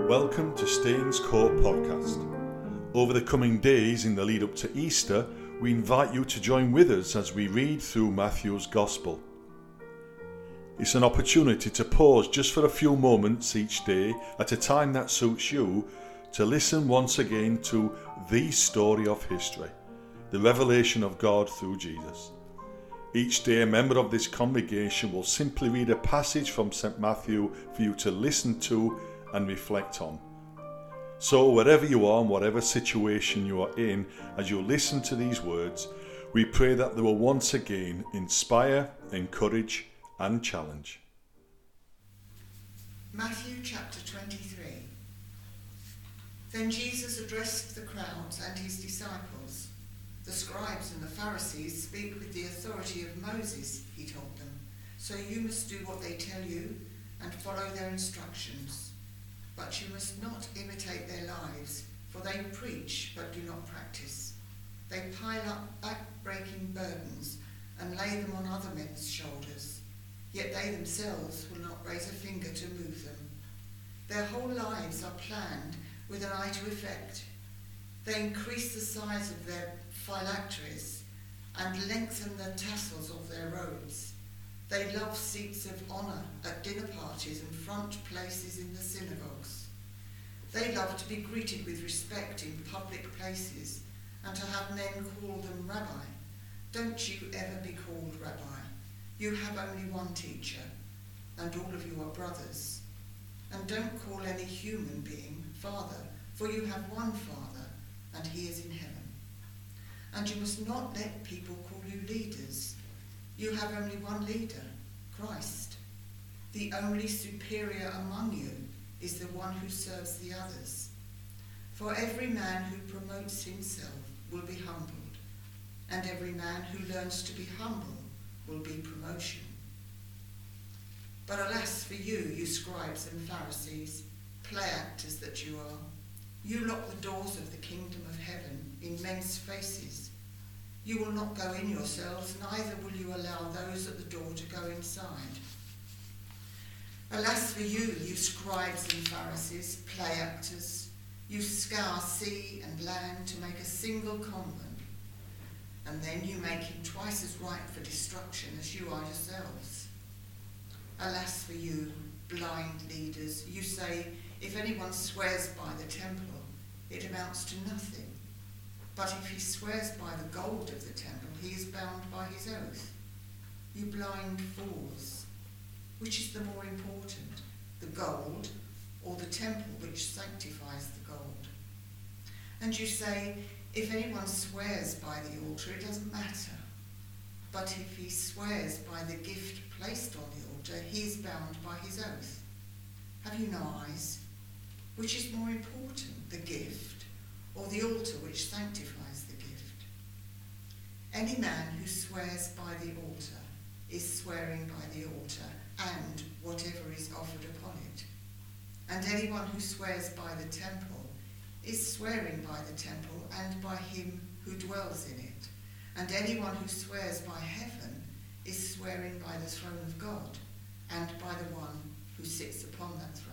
Welcome to Staines Court Podcast. Over the coming days in the lead up to Easter, we invite you to join with us as we read through Matthew's Gospel. It's an opportunity to pause just for a few moments each day at a time that suits you to listen once again to the story of history, the revelation of God through Jesus. Each day a member of this congregation will simply read a passage from St. Matthew for you to listen to and reflect on. So wherever you are and whatever situation you are in, as you listen to these words, we pray that they will once again inspire, encourage and challenge. Matthew chapter 23. Then Jesus addressed the crowds and his disciples. The scribes and the Pharisees speak with the authority of Moses, he told them. So you must do what they tell you and follow their instructions. But you must not imitate their lives, for they preach but do not practice. They pile up back-breaking burdens and lay them on other men's shoulders, yet they themselves will not raise a finger to move them. Their whole lives are planned with an eye to effect. They increase the size of their phylacteries and lengthen the tassels of their robes. They love seats of honour at dinner parties and front places in the synagogues. They love to be greeted with respect in public places and to have men call them rabbi. Don't you ever be called rabbi. You have only one teacher, and all of you are brothers. And don't call any human being father, for you have one Father, and he is in heaven. And you must not let people call you leaders. You have only one leader, Christ. The only superior among you is the one who serves the others. For every man who promotes himself will be humbled, and every man who learns to be humble will be promotion. But alas for you, you scribes and Pharisees, play actors that you are. You lock the doors of the kingdom of heaven in men's faces. You will not go in yourselves, neither will you allow those at the door to go inside. Alas for you, you scribes and Pharisees, play actors. You scour sea and land to make a single convert, and then you make him twice as ripe for destruction as you are yourselves. Alas for you, blind leaders, you say, if anyone swears by the temple, it amounts to nothing. But if he swears by the gold of the temple, he is bound by his oath. You blind fools, which is the more important, the gold or the temple which sanctifies the gold? And you say, if anyone swears by the altar, it doesn't matter. But if he swears by the gift placed on the altar, he is bound by his oath. Have you no eyes? Which is more important, the gift or the altar which sanctifies the gift? Any man who swears by the altar is swearing by the altar and whatever is offered upon it. And anyone who swears by the temple is swearing by the temple and by him who dwells in it. And anyone who swears by heaven is swearing by the throne of God and by the one who sits upon that throne.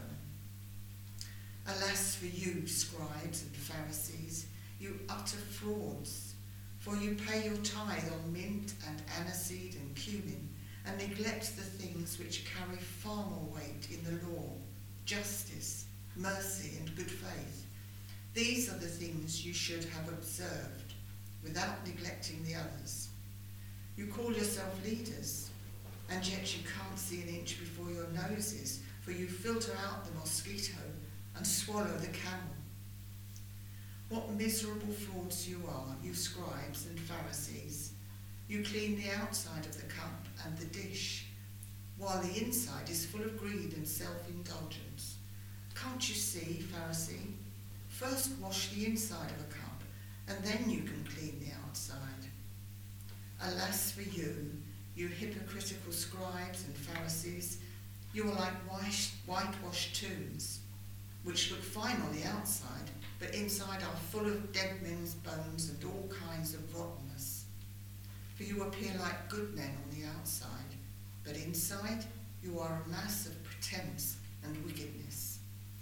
Alas for you, scribes and Pharisees, you utter frauds, for you pay your tithe on mint and aniseed and cumin, and neglect the things which carry far more weight in the law, justice, mercy, and good faith. These are the things you should have observed, without neglecting the others. You call yourself leaders, and yet you can't see an inch before your noses, for you filter out the mosquito and swallow the camel. What miserable frauds you are, you scribes and Pharisees. You clean the outside of the cup and the dish, while the inside is full of greed and self-indulgence. Can't you see, Pharisee? First wash the inside of a cup, and then you can clean the outside. Alas for you, you hypocritical scribes and Pharisees, you are like whitewashed tombs, which look fine on the outside, but inside are full of dead men's bones and all kinds of rottenness. For you appear like good men on the outside, but inside you are a mass of pretense and wickedness.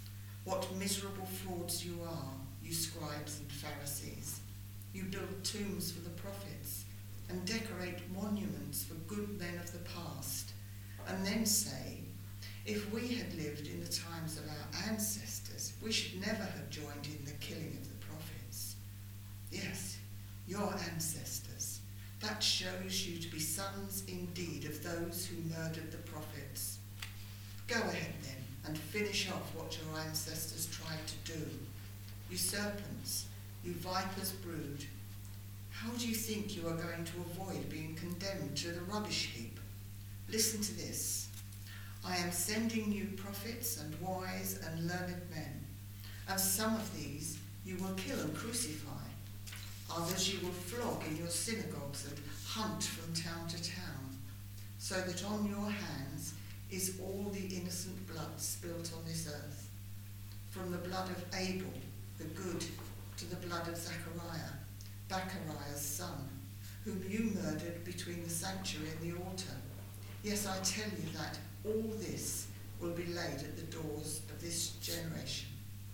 What miserable frauds you are, you scribes and Pharisees. You build tombs for the prophets and decorate monuments for good men of the past, and then say, if we had lived in the times of our ancestors, we should never have joined in the killing of the prophets. Yes, your ancestors. That shows you to be sons indeed of those who murdered the prophets. Go ahead then and finish off what your ancestors tried to do. You serpents, you vipers brood, how do you think you are going to avoid being condemned to the rubbish heap? Listen to this. I am sending you prophets and wise and learned men, and some of these you will kill and crucify. Others you will flog in your synagogues and hunt from town to town, so that on your hands is all the innocent blood spilt on this earth, from the blood of Abel, the good, to the blood of Zachariah, Bachariah's son, whom you murdered between the sanctuary and the altar. Yes, I tell you that all this will be laid at the doors of this generation.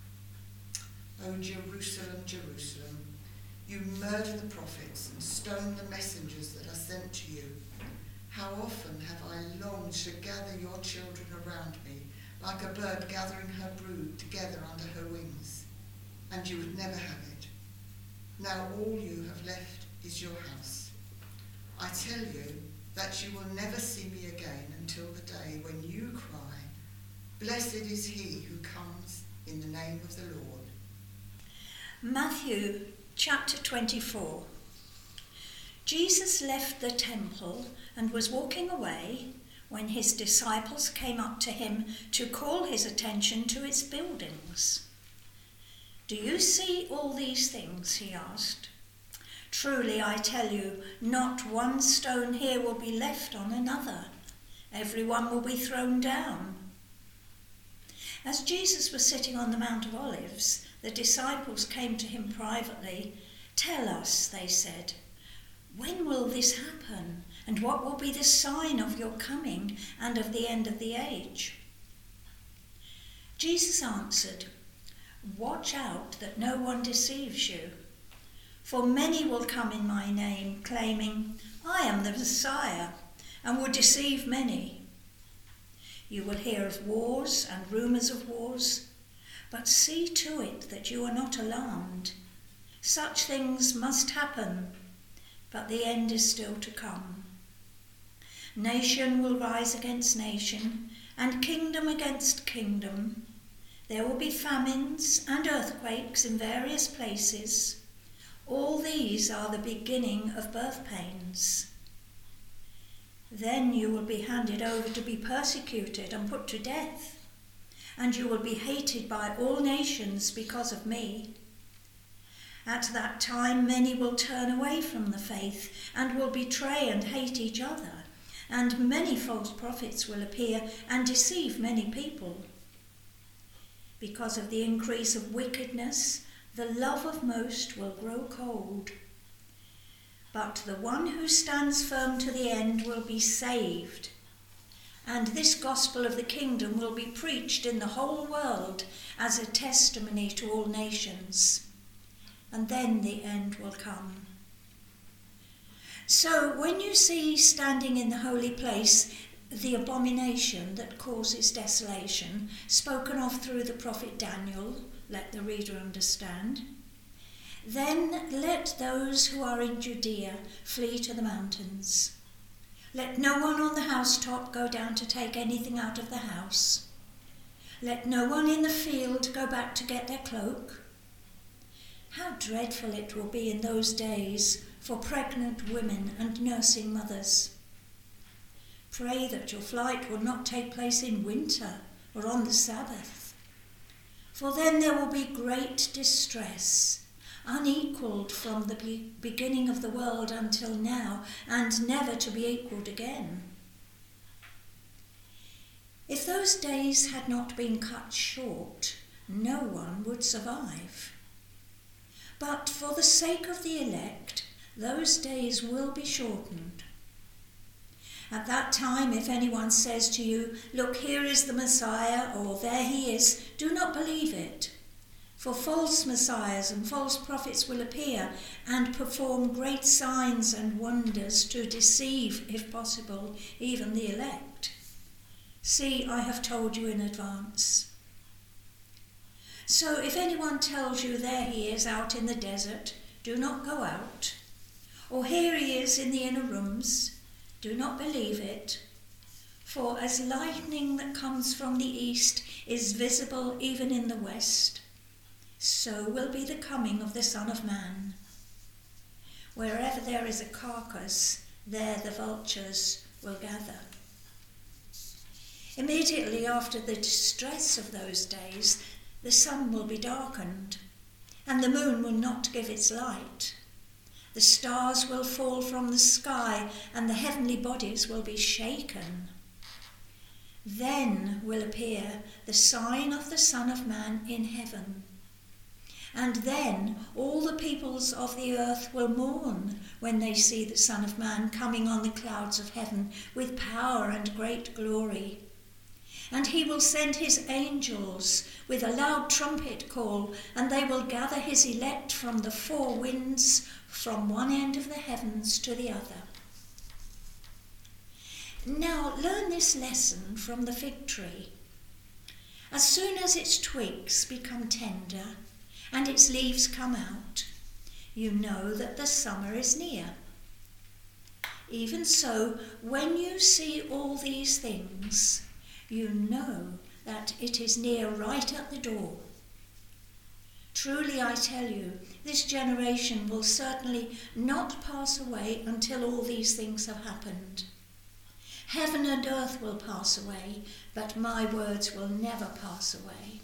O Jerusalem, Jerusalem, you murder the prophets and stone the messengers that are sent to you. How often have I longed to gather your children around me, like a bird gathering her brood together under her wings, and you would never have it. Now all you have left is your house. I tell you that you will never see me again until the day when you cry, blessed is he who comes in the name of the Lord. Matthew chapter 24. Jesus left the temple and was walking away when his disciples came up to him to call his attention to its buildings. Do you see all these things? He asked. Truly, I tell you, not one stone here will be left on another. Every one will be thrown down. As Jesus was sitting on the Mount of Olives, the disciples came to him privately. Tell us, they said, when will this happen? And what will be the sign of your coming and of the end of the age? Jesus answered, watch out that no one deceives you. For many will come in my name, claiming, I am the Messiah, and will deceive many. You will hear of wars and rumours of wars, but see to it that you are not alarmed. Such things must happen, but the end is still to come. Nation will rise against nation, and kingdom against kingdom. There will be famines and earthquakes in various places. All these are the beginning of birth pains. Then you will be handed over to be persecuted and put to death, and you will be hated by all nations because of me. At that time many will turn away from the faith and will betray and hate each other, and many false prophets will appear and deceive many people. Because of the increase of wickedness, the love of most will grow cold. But the one who stands firm to the end will be saved. And this gospel of the kingdom will be preached in the whole world as a testimony to all nations. And then the end will come. So when you see standing in the holy place the abomination that causes desolation, spoken of through the prophet Daniel, let the reader understand, then let those who are in Judea flee to the mountains. Let no one on the housetop go down to take anything out of the house. Let no one in the field go back to get their cloak. How dreadful it will be in those days for pregnant women and nursing mothers. Pray that your flight will not take place in winter or on the Sabbath, for then there will be great distress, unequalled from the beginning of the world until now, and never to be equalled again. If those days had not been cut short, no one would survive. But for the sake of the elect, those days will be shortened. At that time, if anyone says to you, 'Look, here is the Messiah,' or 'There he is,' do not believe it. For false messiahs and false prophets will appear and perform great signs and wonders to deceive, if possible, even the elect. See, I have told you in advance. So if anyone tells you, 'There he is out in the desert,' do not go out. Or 'Here he is in the inner rooms,' do not believe it. For as lightning that comes from the east is visible even in the west, so will be the coming of the Son of Man. Wherever there is a carcass, there the vultures will gather." Immediately after the distress of those days, the sun will be darkened, and the moon will not give its light. The stars will fall from the sky, and the heavenly bodies will be shaken. Then will appear the sign of the Son of Man in heaven. And then all the peoples of the earth will mourn when they see the Son of Man coming on the clouds of heaven with power and great glory. And he will send his angels with a loud trumpet call, and they will gather his elect from the four winds, from one end of the heavens to the other. Now learn this lesson from the fig tree. As soon as its twigs become tender and its leaves come out, you know that the summer is near. Even so, when you see all these things, you know that it is near, right at the door. Truly I tell you, this generation will certainly not pass away until all these things have happened. Heaven and earth will pass away, but my words will never pass away.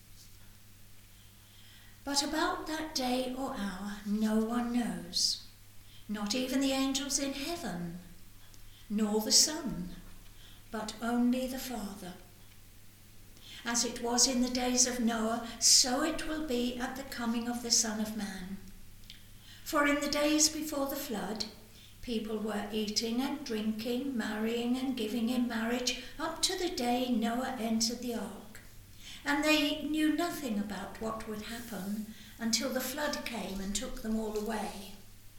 But about that day or hour no one knows, not even the angels in heaven, nor the Son, but only the Father. As it was in the days of Noah, so it will be at the coming of the Son of Man. For in the days before the flood, people were eating and drinking, marrying and giving in marriage, up to the day Noah entered the ark. And they knew nothing about what would happen until the flood came and took them all away.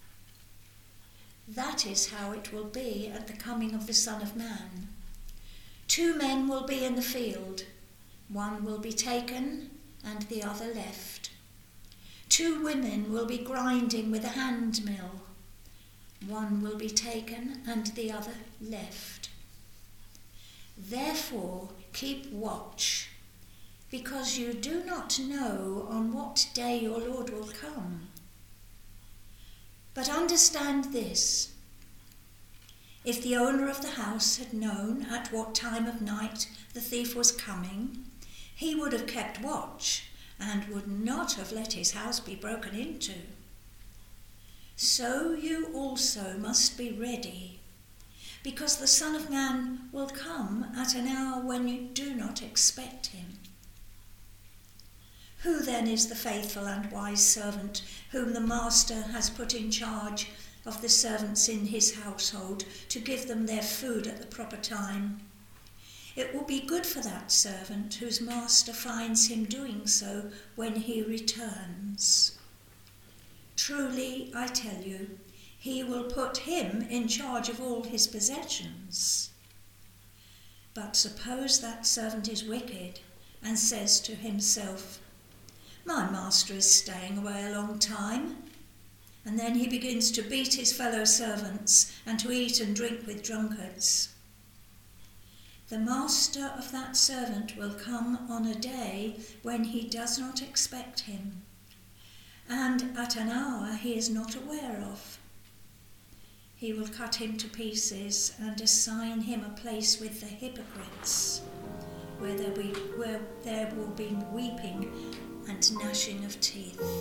That is how it will be at the coming of the Son of Man. 2 men will be in the field. One will be taken and the other left. 2 women will be grinding with a hand mill. One will be taken and the other left. Therefore keep watch, because you do not know on what day your Lord will come. But understand this: if the owner of the house had known at what time of night the thief was coming, he would have kept watch and would not have let his house be broken into. So you also must be ready, because the Son of Man will come at an hour when you do not expect him. Who then is the faithful and wise servant whom the master has put in charge of the servants in his household to give them their food at the proper time? It will be good for that servant whose master finds him doing so when he returns. Truly, I tell you, he will put him in charge of all his possessions. But suppose that servant is wicked and says to himself, "My master is staying away a long time," and then he begins to beat his fellow servants and to eat and drink with drunkards. The master of that servant will come on a day when he does not expect him, and at an hour he is not aware of. He will cut him to pieces and assign him a place with the hypocrites, where there will be weeping and gnashing of teeth.